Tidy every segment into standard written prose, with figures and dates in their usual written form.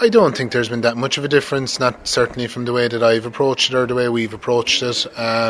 I don't think there's been that much of a difference, not certainly from the way that I've approached it or the way we've approached it.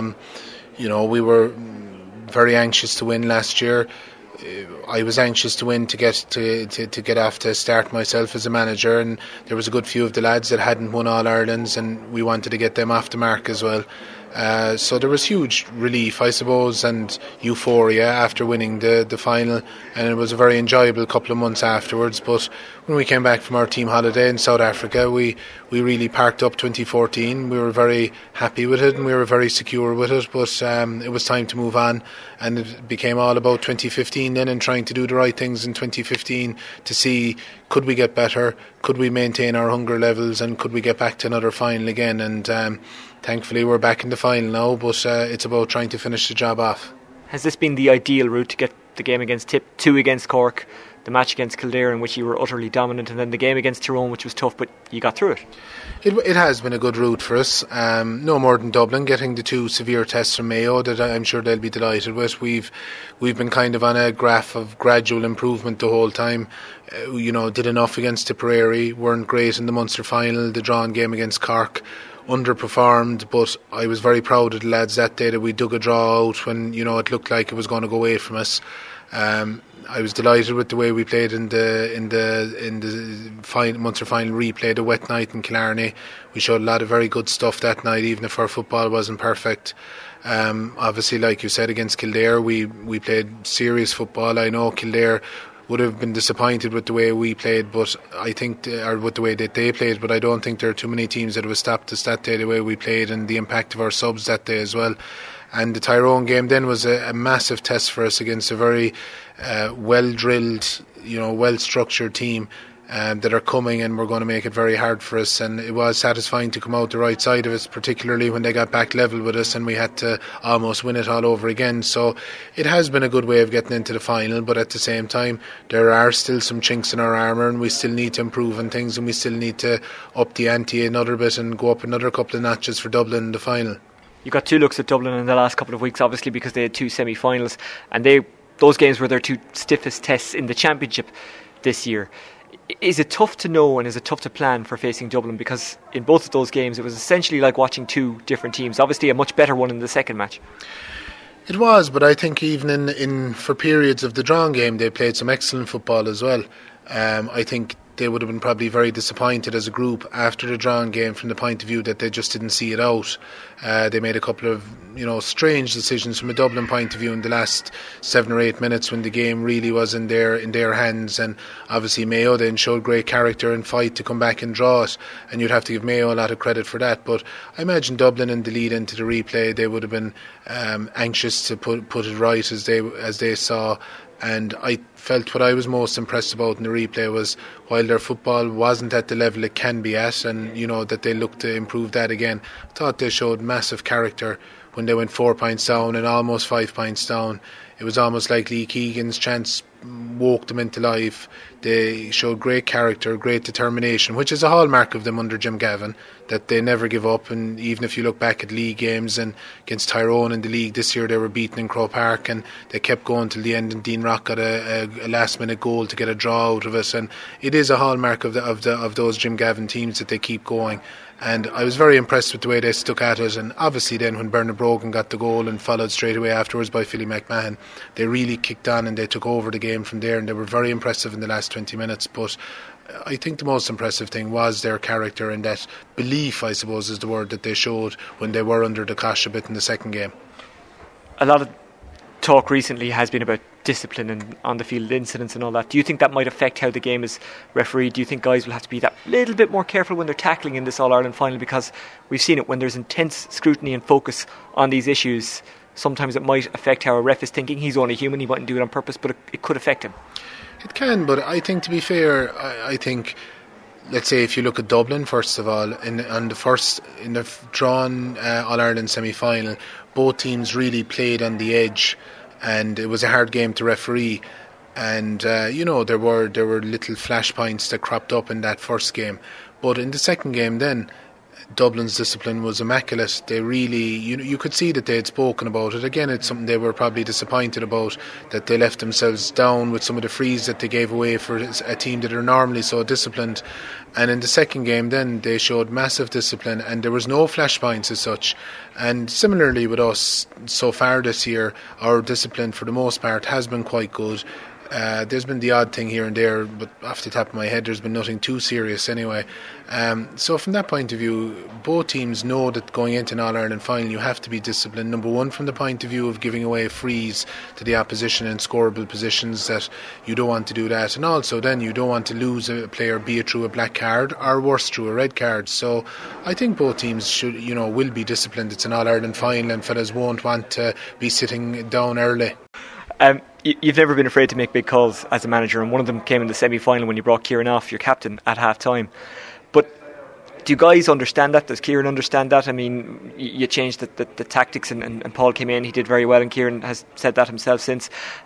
We were very anxious to win last year. I was anxious to win to get off to start myself as a manager, and there was a good few of the lads that hadn't won All Irelands, and we wanted to get them off the mark as well. So there was huge relief, I suppose, and euphoria after winning the final, and it was a very enjoyable couple of months afterwards. But when we came back from our team holiday in South Africa, we really parked up 2014. We were very happy with it and we were very secure with it, but it was time to move on, and it became all about 2015 then, and trying to do the right things in 2015 to see, could we get better, could we maintain our hunger levels, and could we get back to another final again. And thankfully we're back in the final now, but it's about trying to finish the job off. Has this been the ideal route to get the game against Tip, 2 against Cork, the match against Kildare in which you were utterly dominant, and then the game against Tyrone, which was tough, but you got through it? It has been a good route for us. No more than Dublin, getting the 2 severe tests from Mayo that I'm sure they'll be delighted with. We've been kind of on a graph of gradual improvement the whole time. Did enough against Tipperary, weren't great in the Munster final, the drawn game against Cork, underperformed, but I was very proud of the lads that day that we dug a draw out when it looked like it was going to go away from us. I was delighted with the way we played in the Munster final replay, the wet night in Killarney. We showed a lot of very good stuff that night, even if our football wasn't perfect. Obviously, like you said, against Kildare, we played serious football. I know Kildare would have been disappointed with the way we played, but I think, or with the way that they played, but I don't think there are too many teams that would stop us that day the way we played, and the impact of our subs that day as well. And the Tyrone game then was a massive test for us against a very well-drilled, well-structured team that are coming, and we're going to make it very hard for us. And it was satisfying to come out the right side of it, particularly when they got back level with us and we had to almost win it all over again. So it has been a good way of getting into the final, but at the same time there are still some chinks in our armour, and we still need to improve on things, and we still need to up the ante another bit and go up another couple of notches for Dublin in the final. You got 2 looks at Dublin in the last couple of weeks, obviously, because they had 2 semi-finals, and those games were their 2 stiffest tests in the championship this year. Is it tough to know, and is it tough to plan for facing Dublin? Because in both of those games it was essentially like watching 2 different teams. Obviously a much better one in the second match. It was, but I think even in for periods of the drawn game they played some excellent football as well. I think they would have been probably very disappointed as a group after the drawn game, from the point of view that they just didn't see it out. They made a couple of strange decisions from a Dublin point of view in the last 7 or 8 minutes when the game really was in their hands, and obviously Mayo then showed great character and fight to come back and draw it, and you'd have to give Mayo a lot of credit for that. But I imagine Dublin, in the lead into the replay, they would have been anxious to put it right as they saw. And I felt what I was most impressed about in the replay was, while their football wasn't at the level it can be at, and that they looked to improve that again, I thought they showed massive character when they went 4 points down and almost 5 points down. It was almost like Lee Keegan's chance woke them into life. They showed great character, great determination, which is a hallmark of them under Jim Gavin, that they never give up. And even if you look back at league games, and against Tyrone in the league this year, they were beaten in Croke Park, and they kept going till the end, and Dean Rock got a last minute goal to get a draw out of it. And it is a hallmark of those Jim Gavin teams that they keep going. And I was very impressed with the way they stuck at it. And obviously then when Bernard Brogan got the goal, and followed straight away afterwards by Philly McMahon, they really kicked on and they took over the game from there, and they were very impressive in the last 20 minutes. But I think the most impressive thing was their character, and that belief, I suppose, is the word that they showed when they were under the cosh a bit in the second game. A lot of talk recently has been about discipline and on the field incidents and all that. Do you think that might affect how the game is refereed? Do you think guys will have to be that little bit more careful when they're tackling in this All-Ireland final? Because we've seen it, when there's intense scrutiny and focus on these issues, sometimes it might affect how a ref is thinking. He's only human, he mightn't do it on purpose, but it could affect him. It can, but I think, to be fair, I think, let's say if you look at Dublin first of all, in the drawn All-Ireland semi-final, both teams really played on the edge, and it was a hard game to referee. And there were little flashpoints that cropped up in that first game, but in the second game then, Dublin's discipline was immaculate. They really, you could see that they had spoken about it. Again, it's something they were probably disappointed about, that they left themselves down with some of the frees that they gave away for a team that are normally so disciplined. And in the second game then, they showed massive discipline, and there was no flashpoints as such. And similarly with us, so far this year, our discipline for the most part has been quite good. There's been the odd thing here and there, but off the top of my head there's been nothing too serious anyway. So from that point of view, both teams know that going into an All-Ireland final you have to be disciplined. Number one, from the point of view of giving away frees to the opposition in scoreable positions, that you don't want to do that, and also then you don't want to lose a player, be it through a black card or worse, through a red card. So I think both teams should, will be disciplined. It's an All-Ireland final and fellas won't want to be sitting down early. You've never been afraid to make big calls as a manager, and one of them came in the semi-final when you brought Kieran off, your captain, at half-time. But do you guys understand that? Does Kieran understand that? I mean, you changed the tactics and Paul came in, he did very well, and Kieran has said that himself since.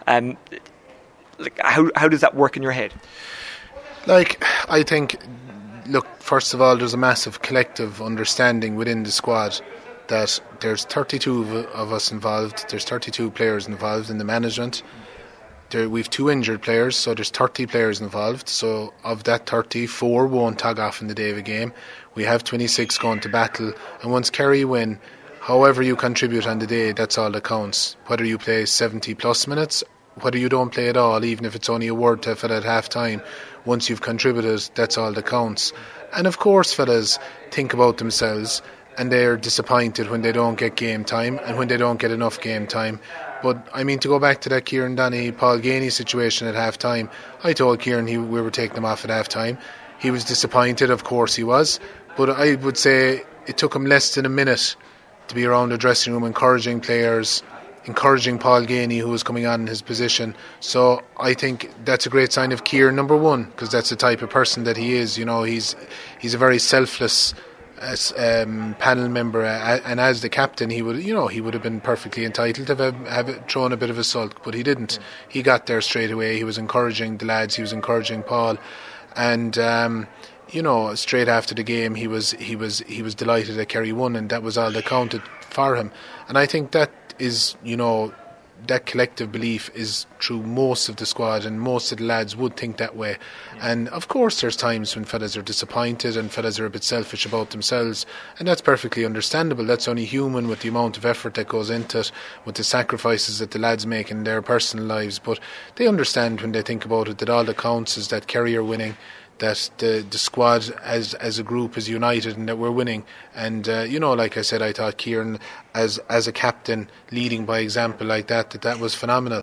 How does that work in your head? I think, look, first of all, there's a massive collective understanding within the squad that there's 32 of us involved, there's 32 players involved in the management. We've 2 injured players, so there's 30 players involved. So of that 30, 4 won't tag off in the day of a game. We have 26 going to battle, and once Kerry win, however you contribute on the day, that's all that counts. Whether you play 70 plus minutes, whether you don't play at all, even if it's only a word to a fella at half time, once you've contributed, that's all that counts. And of course fellas think about themselves, and they're disappointed when they don't get game time and when they don't get enough game time. But I mean, to go back to that Kieran Donny, Paul Ganey situation at half time, I told Kieran we were taking him off at half time. He was disappointed, of course he was, but I would say it took him less than a minute to be around the dressing room encouraging players, encouraging Paul Ganey, who was coming on in his position. So I think that's a great sign of Kieran, number one, because that's the type of person that he is. He's a very selfless panel member, and as the captain he would have been perfectly entitled to have thrown a bit of a sulk, but he didn't. He got there straight away. He was encouraging the lads, he was encouraging Paul, and straight after the game he was delighted that Kerry won, and that was all that counted for him. And I think that is, that collective belief is through most of the squad, and most of the lads would think that way. And of course there's times when fellas are disappointed and fellas are a bit selfish about themselves, and that's perfectly understandable. That's only human, with the amount of effort that goes into it, with the sacrifices that the lads make in their personal lives. But they understand, when they think about it, that all that counts is that Kerry are winning, that the squad as a group is united, and that we're winning. And like I said, I thought Kieran as a captain leading by example like that was phenomenal.